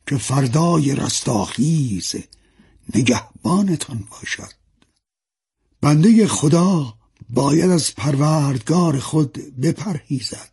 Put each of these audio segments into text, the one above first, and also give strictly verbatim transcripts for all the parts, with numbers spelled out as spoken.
که فردای رستاخیز نگهبانتان باشد. بنده خدا باید از پروردگار خود بپرهیزد،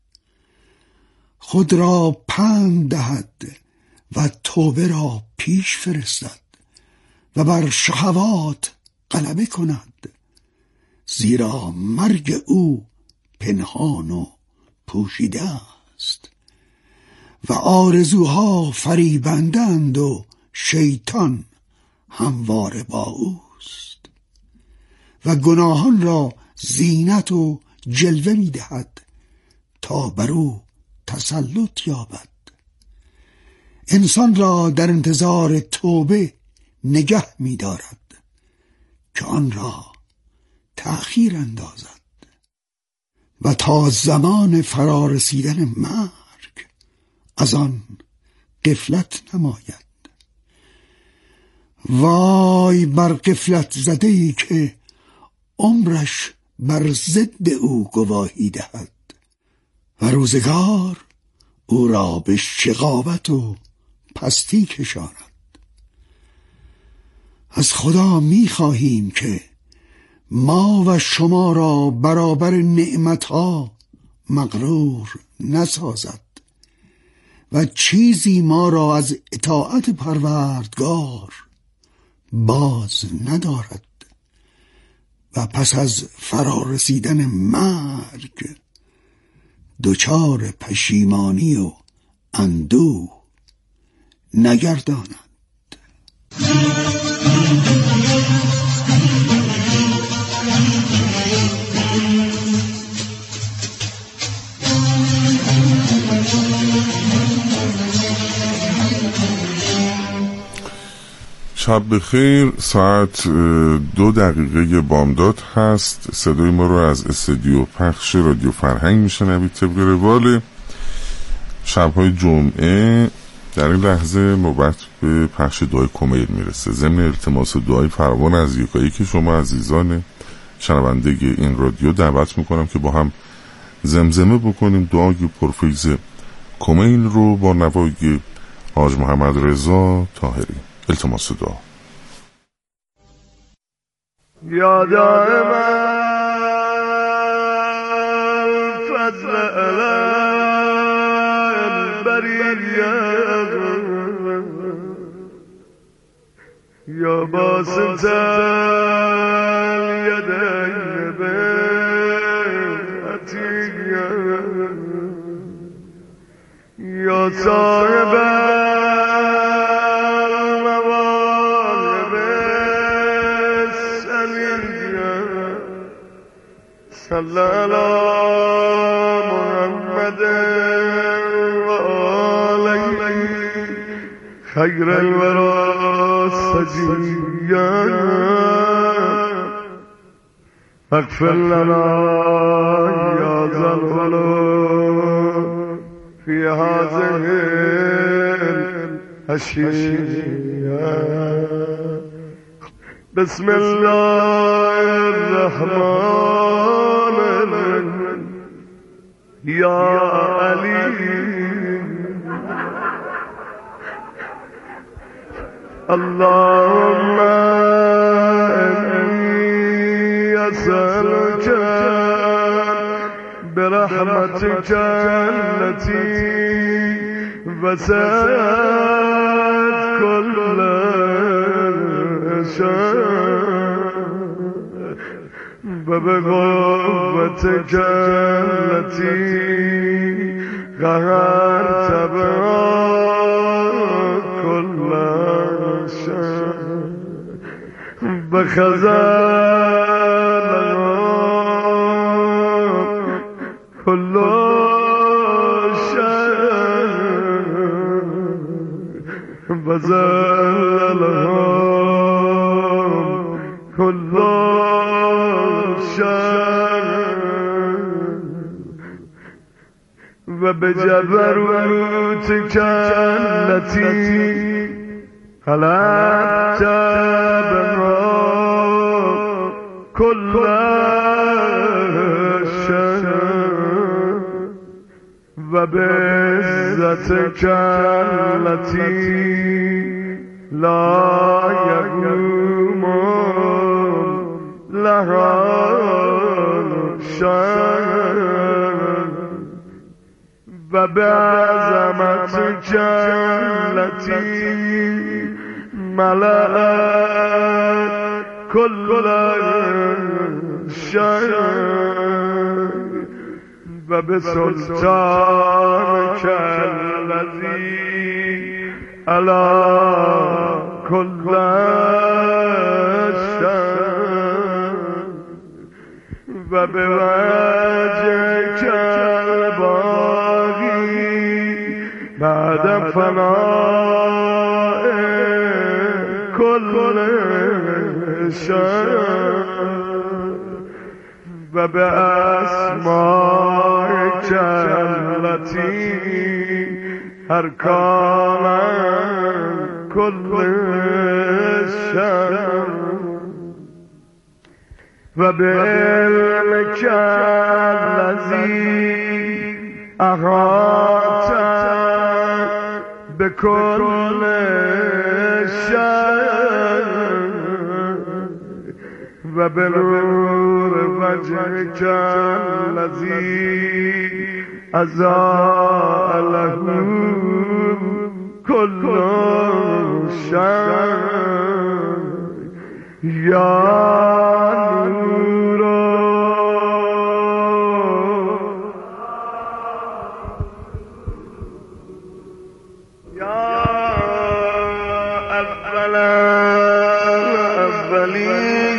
خود را پند دهد و توبه را پیش فرستد و بر شهوات غلبه کند، زیرا مرگ او پنهان و پوشیده است و آرزوها فریبندند و شیطان همواره با اوست و گناهان را زینت و جلوه می دهد تا بر او تسلط یابد. انسان را در انتظار توبه نگه می دارد که آن را تأخیر اندازد و تا زمان فرارسیدن مرگ از آن غفلت نماید. وای بر غفلت زده‌ای که عمرش بر ضد او گواهی دهد و روزگار او را به شقاوت و پستی کشاند. از خدا می خواهیم که ما و شما را برابر نعمتها مغرور نسازد و چیزی ما را از اطاعت پروردگار باز ندارد و پس از فرارسیدن مرگ دچار پشیمانی و اندوه نگرداند. شب بخیر. ساعت دو دقیقه بامداد هست. صدای ما رو از استودیو پخش رادیو فرهنگ میشنوید. طبق روال شب‌های جمعه در این لحظه نوبت به پخش دعای کمیل میرسه. ضمن التماس دعای فراوان از یکایی که شما عزیزان شنونده این رادیو دعوت میکنم که با هم زمزمه بکنیم دعای پرفیض کمیل رو با نوای حاج محمد رضا طاهری. التماس دعا. یا دائم الفضل البریه یا باسط الیدین بالعطیه یا صاحب صلی علی محمد و آله خیر الورا سجیا اغفر لنا یا ذا الجلال فی هذه الاشیاء. بسم الله الرحمن الرحیم یا علی اللهم انی اسألک برحمتک التي وسعت كل و به قوتک التي قهرت بها كل شيء بخزانها كل شيء وزلها كل و بجبروتك التي خلقت بها كل شيء و بعزتك عزتك التي لا يقوم لها شيء وبعظمتك التي ملأت كل شيء وبسلطانك الذي على كل شيء وبوجهك الباقي بعد فناء كل شيء وبأسمائك التي أركان كل شيء وبعلمك الذي أحاط بكل شيء وبنور وجهك الذي أضاء له كل شيء يا نور يا أول الأولين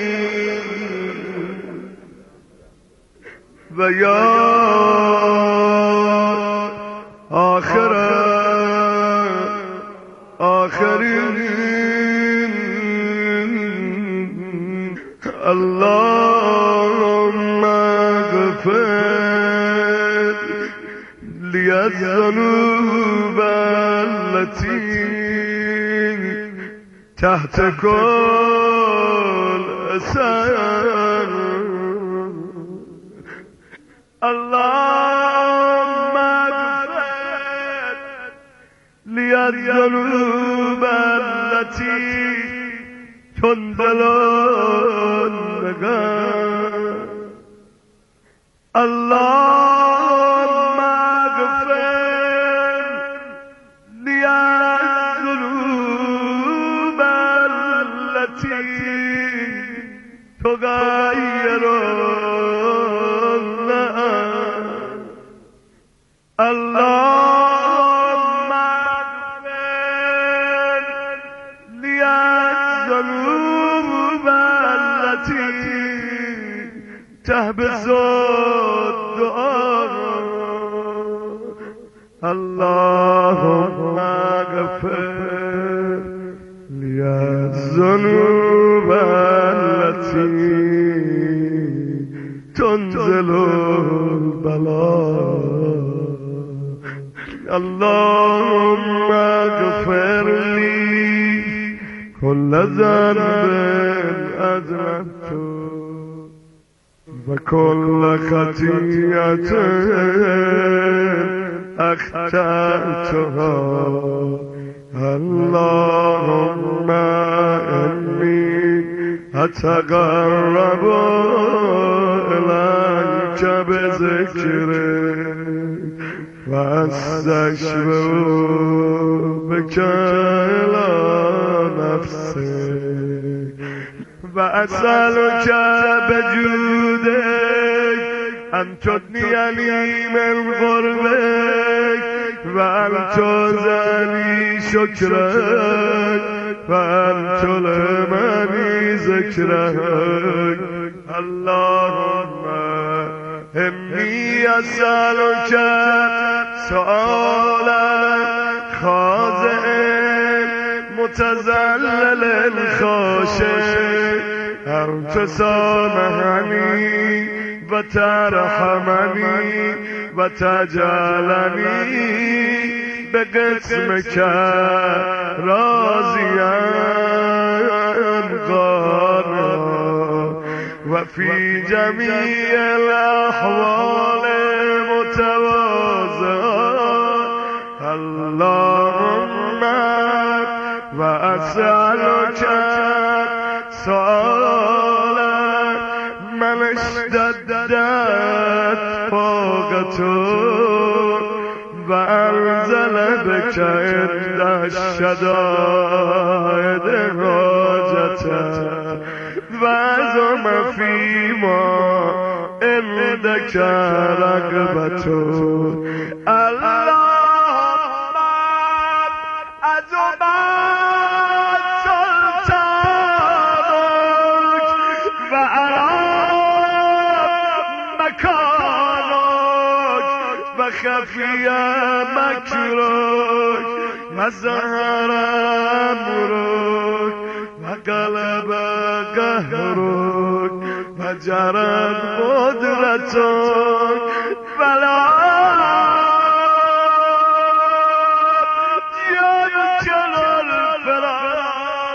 ويا آخر آخرين اللهم اغفر لي الذنوب التي تحت كل شيء اللهم اغفر لي الذنوب التي تنزل النقاء اللهم اغفر لي الذنوب التي تغير اللهم اغفر لي الذنوب التي تحبس الدعاء اللهم اغفر لي الذنوب التي تنزل البلاء اللهم اغفر لي كل ذنب أذنبته وكل خطيئة أخطأتها اللهم إني أتقرب إليك بذكرك واستشفع بك إلى نفسك وأسألك بجودك أن تغنيني من غربك وأن تزيدني شكرك وأن تلهمني ذكرك اللهم إني أسألك سؤالا خاضع متذلل خاشع أن تسامحني وترحمني وتجعلني بقسمك راضيا قانا وفي جميع الأحوال متواضعا من و اسألک سؤالا من اشتدت طاقته و انزل بک عند الشدائد حاجته و عظم فیما عندک رغبته اللهم عظم سلطانک و و خفی مکرک و ظهر امرک و غلب قهرک و جرت قدرتک و لا یمکن الفرار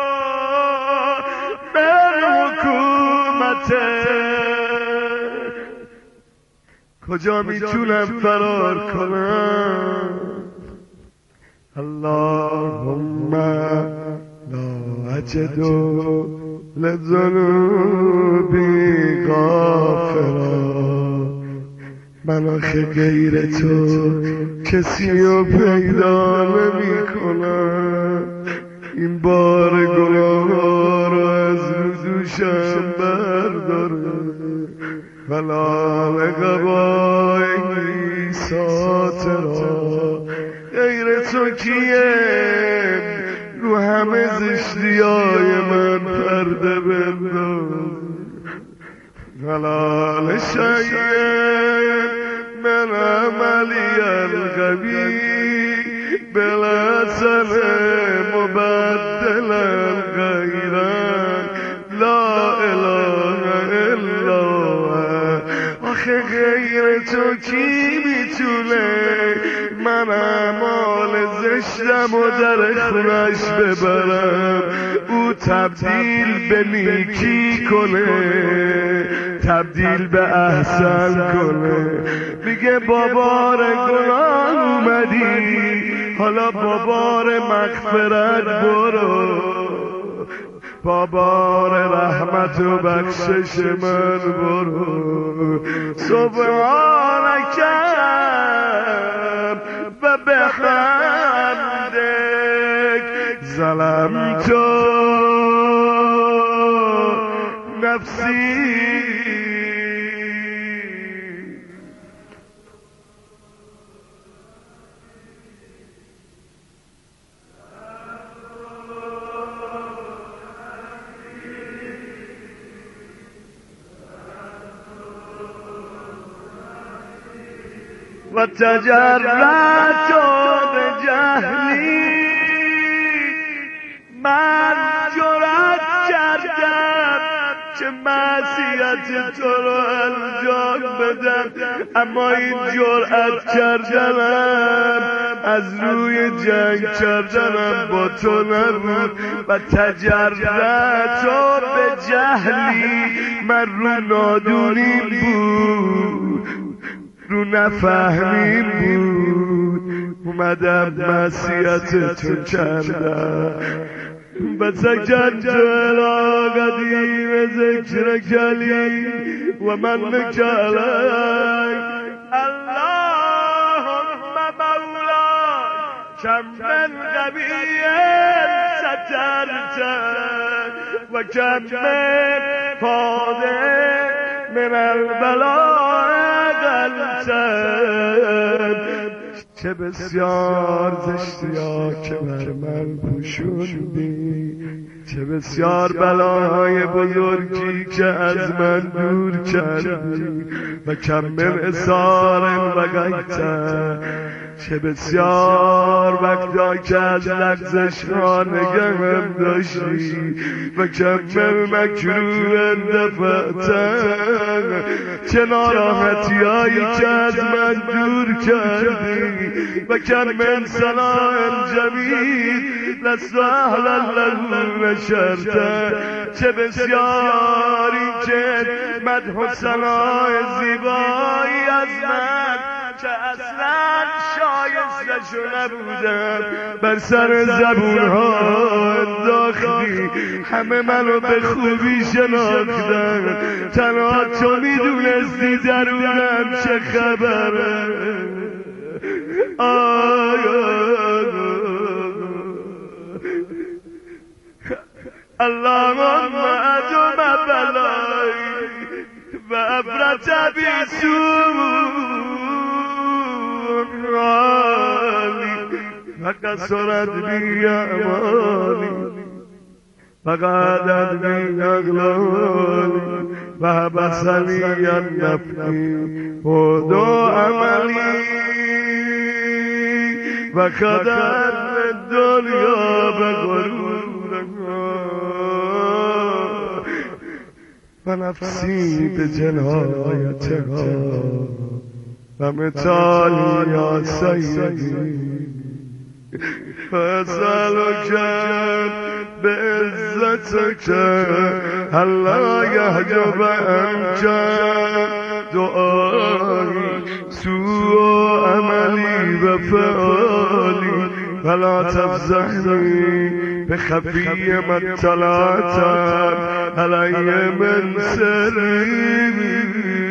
من حکومتک. کجا میتونم فرار کنم؟ اللهم لا اجد لذنوبی غافرا. من آخه غیر تو کسی رو پیدا نمی کنم. این بار گناه رو از دوشم برداره. ولا لقبایی ساترا. غیر تو کیه رو همه زشتیای من پرده بنداز. ولا لشیء من عملی القبی بلسن مبدل غیرک لا اله الا. آخه غیر تو کی میتونه من اعمال زشتم و در خونش ببرم؟ او تبدیل به نیکی کنه، تبدیل به احسن کنه. میگه با بار گناه اومدی، حالا با بار مغفرت برو، با بار رحمت و بخشش من برو. سبحانک و بحمدک ظلمت نفسی. و تجرعت به جهلی. من جرأت کردم که معصیت تو رو انجام بدم، اما این جرأت کردنم از روی جنگ کردنم با تو نبود. و تجرعت به جهلی، من رو نادونی بود، رو نفهمیم بود، اومدم معصیتتون کردم. و سکنت الی قدیم ذکر کلی و من بکلی. اللهم مولا کم من قوی سترت و کم من فاده من البلاء قلتن. چه بسیار زشتیا که بر من پوشوندی، چه بسیار بلاهای بزرگی که از من دور کردی. و کم من اثار و غیتن، چه بسیار وقتا که از لغزش ها نگهم داشتی. و کم من مکروه دفعتن، چه ناراحتی هایی که از من دور کردی. و کم من سلام جمیل لست اهلا له نشرتن، چه بسیاری که مدح و ثنای زیبایی از من که اصلا شایستشو نبودم بر سر زبونها انداختی. همه منو به خوبی شناختن، تنها تو میدونستی درونم چه خبره. اللهم ادم بلایی و ابرت بیسون رالی و قصرت بی امانی و قعدت بی اغلالی و حبسنی النفی و دو عملی و خدر دنیا به غرور و نفسی به جنایتها و مثالی یا سیدی فاسألك بعزتك الا يحجب عنك دعائي سوء عملي وفعالي فلا تفزعني بخفي ما اطلعت علي من سري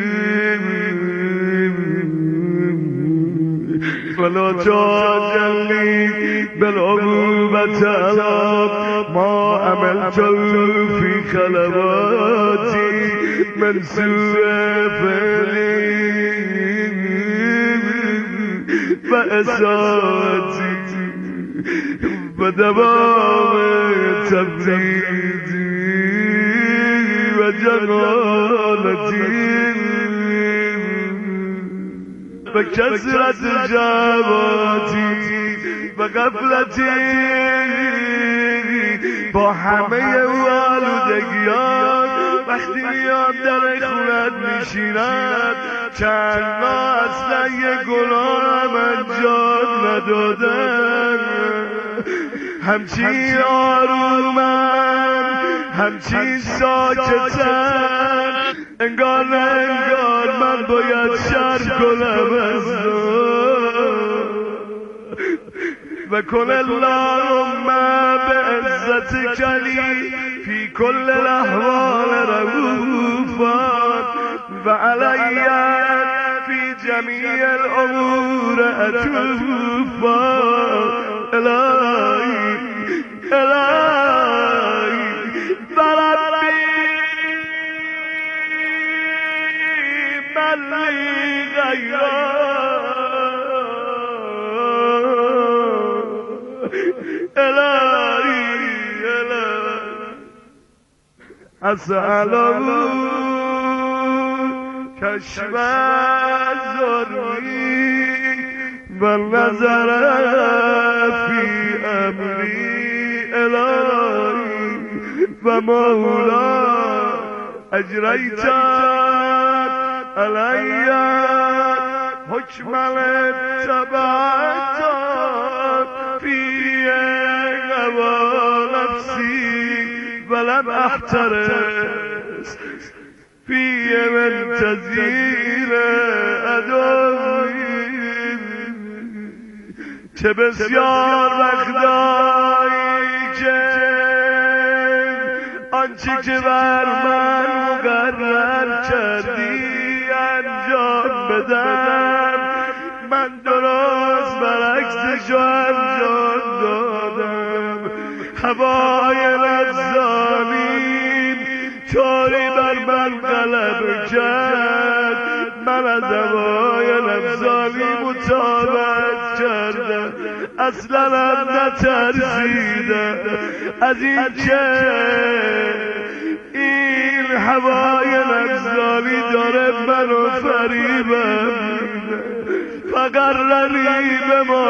ولا تعجلني بالعقوبة على ما عملت في خلواتي من سوء فعلي وإساءتي ودوام تبريدي وجلالتي بكثرة جواتي بغفلتي با همه والودگیان وقتی میام در خونت میشینم چند ماه اصلا یه گناهم انجام ندادن، همچین آرومن همچین ساکتن انگار نه انگار من باید شر کنم از و کن اللهم بعزتك لی فی کل الاحوال رؤوفا و علی فی جمیع الامور عطوفا. الهی الهی بربی من لی الهی الهی اسأله کشف ضری و نظر فی امری. الهی و مولا اجریت علی حکم الاتباعت فی ولم احترس فی من تزیل ادوی. چه بسیار وقتایی که آنچه که بر من مقرر کردی انجام بدم من درست برعکسشو انجام دادم. هوای نفسانیم طوری بر من غلبه کرد، من از هوای نفسانی مطابقت کردم، اصلا هم نترسیدم از این که این هوای نفسانی داره منو فریبم. فقرنی به ما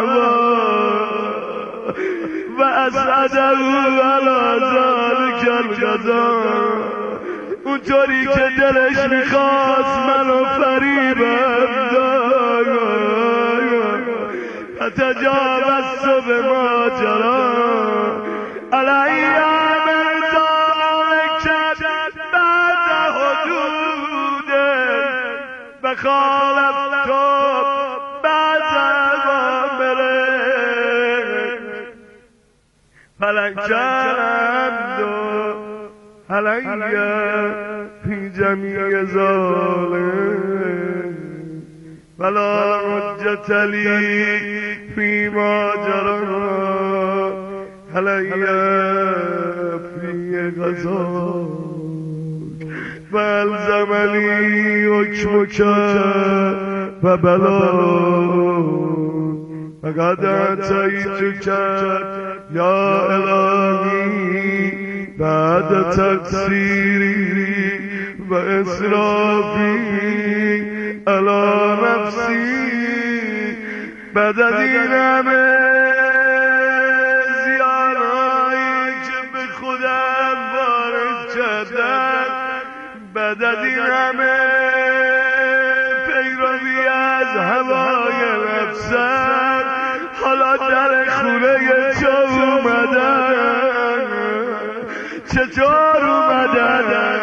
و اسعده علی ذلک القضا، اونطوری که دلش میخواست منو فریبم داد. فتجاوزت به ماجرا علی من ذلک بعد حدود و خالفت فلنکرند و حلیه فی جمیع ظالم ولا حجت لی فی ما جرى حلیه فی غزاک والزمنی حکمک و بلاک فقد اتیتک یا الهی بعد تقصیری و اسرافی علی نفسی بعد از این همه زیانهایی که به خودم وارد کردم بعد از این همه پیروی از هوای نفسم حالا در خونه تو اومدن چطور اومدن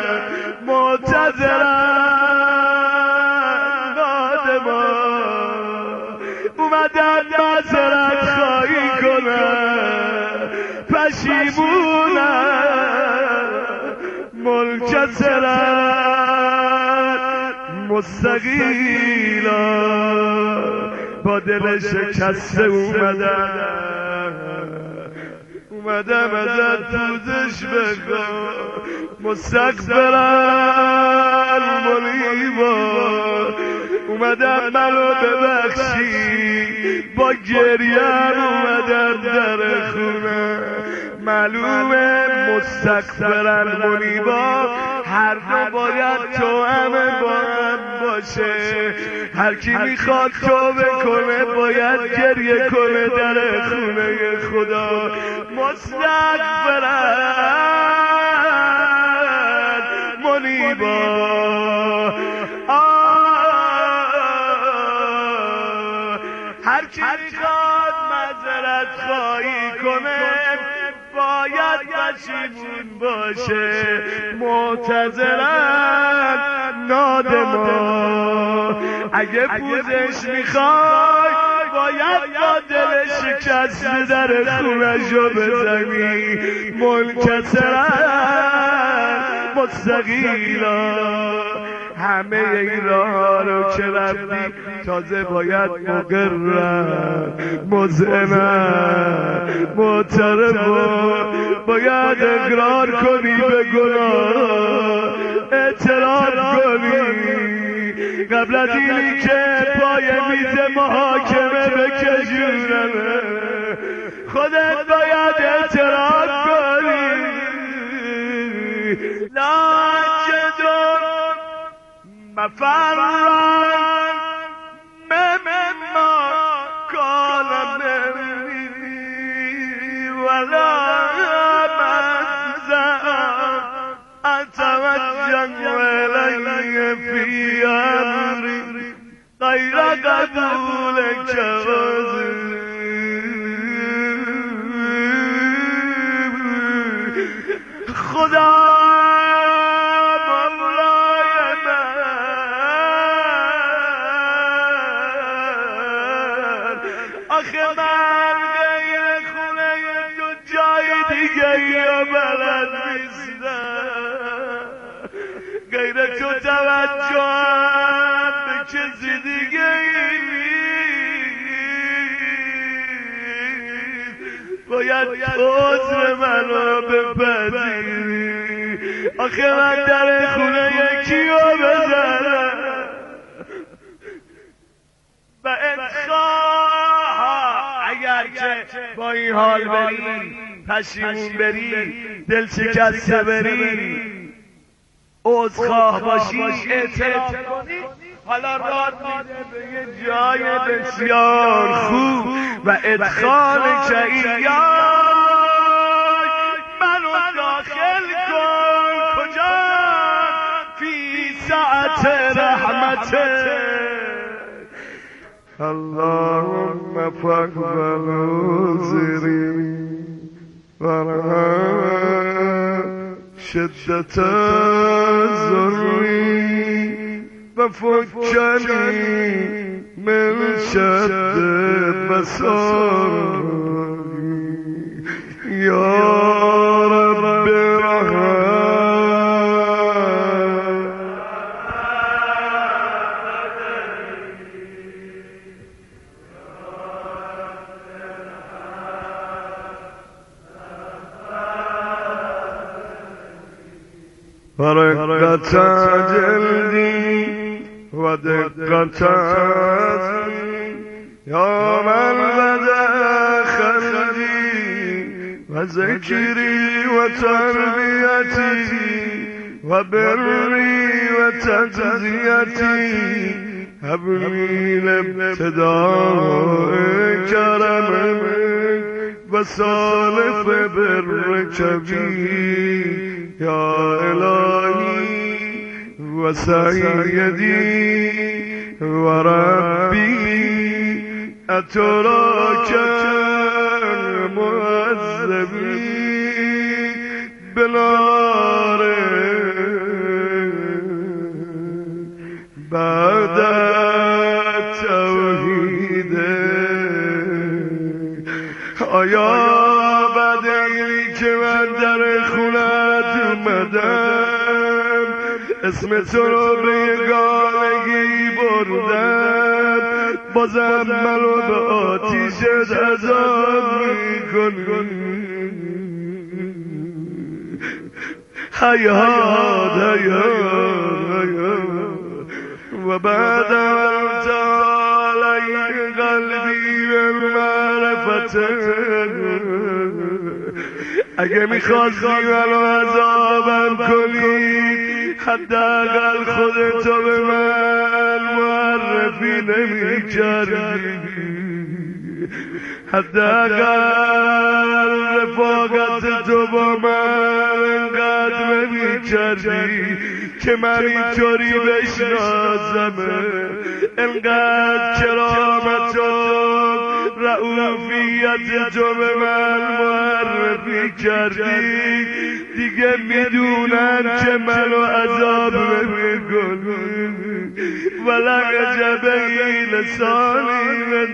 معتذرن نادمان اومدن معذرت خواهی کنن پشیمونن منکسرن مستقیلا با دل شکسته اومدن اومدم ازت پوزش بخوام مستقبلن منیبا اومدم منو ببخشی با گریم اومدم در خونه معلومه مستقبلن منیبا هر دو باید تو همه با هم باشه هر کی میخواد توبه کنه باید گریه کنه در خونه خدا مستقبلن منیبا هر کی میخواد معذرت خواهی کنه باید پشیمون باشه معتذرن نادما اگه پوزش میخوای باید با دل شکسته در خونه‌شو بزنی منکسرن مستقیلا همه این راه رو که رفتی تازه باید مقرن مذعنن معترفن باید اقرار کنی به گناه اعتراف کنی قبل از اینی که پای میز محاکمه بکشونن خودت باید اعتراف کنی لاجدون مفرن مما قال منی ولا منزع اتوجه الی فی امری غیر قبول جواز خدا آخه من غیر خونه تو جای دیگه یا بلد نیستم غیر تو توجهم به کسی دیگه نیست باید عذر منو بپذیری آخه من در خونه یکیو بزنم و انخواه اگر که با این حال بری پشیمون بری دل شکسته بری عذرخواه باشی اعتراف کنی حالا راه میده به یه جای بسیار خوب و ادخال شیعیان منو داخل کن کجا فی ساعت رحمته اللهم فاقبل عذري ورحم شدة ضري وفكني من شد مساري يا ورقت جلدی و دقت یا من بده خلدی و ذکری و تربیتی و بری و تجزیتی هبلی لابتداء کرم و صالف بر کبی یا الهی و سیدی و ربی اتراک المعذبی بنار بعد توحید. آیا بدی که من در خونت اومدم اسم تو رو به یگانگی بردم، بازم من رو به آتیشت عذاب میکنی. حیات حیات حیات و بعد انت علی قلبی بالمعرفت. اگه میخواستی منو عذابم کنی حداقل خودتو به من معرفی نمی کردی، حداقل رفاقت تو با من انقدر نمی کردی که من اینطوری بشناسمه. انقدر کرامت و رعوفیت تو به من معرفی کردی دیگه میدونن که منو عذاب نمیکنی. ولعجب لسانی من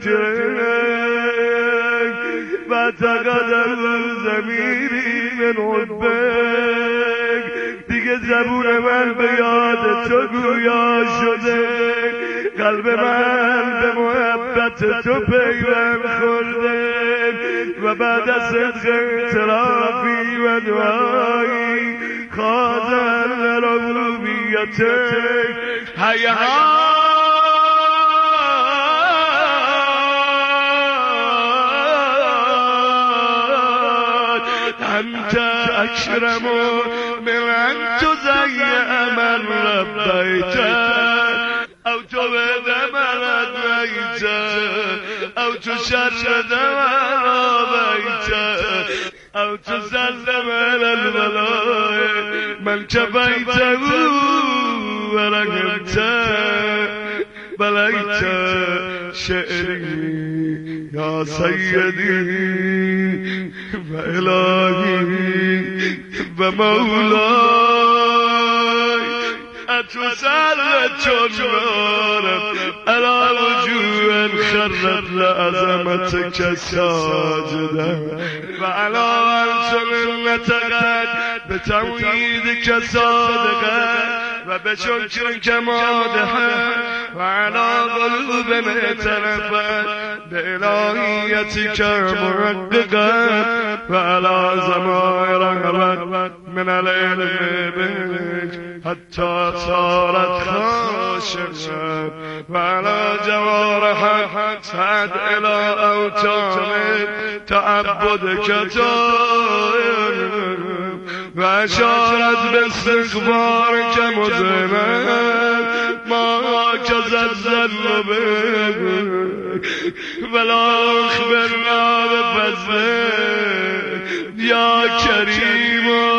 ذکرک و تقدر زمیری من حبک. دیگه زبون من به یاد تو گویا شده، قلب من به محبت تو پیوند خورده و بعد از صدق اعترافی و دعایی خاضر ربوبیتک حیات انت اکرم من ان تضیع من ربیت او تبد من ادویت او تشرد من آبیت او تسلم على الولای من کبیته و رقمت بلیت شعری یا سیدی و الهی و مولای اتسر چنارم على وجوه خرت لعظمتك ساجدا و على سنتك بتوحيدك صادقا و بشكرك مادحا و على قلوب اعترفت بإلهيتك محققا و على ضمائر رغبت من العلم بك حتى صارت خاشعة و على جوارحك سعد إلى أوتان تعبدك طائر و اشارت باستغفارك مذنب ما كذا الظن بك ولا أخبرنا بفضلك يا كريم.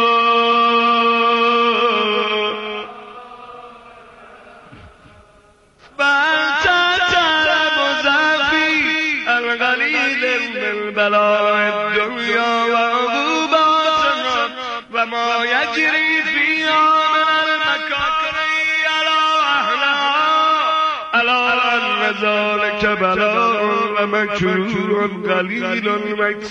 بلاء الدنيا وعقوباتها وما يجري فيها من المكاره على أهلها ألا أن ذلك بلاء ومكروه قليل مكسور.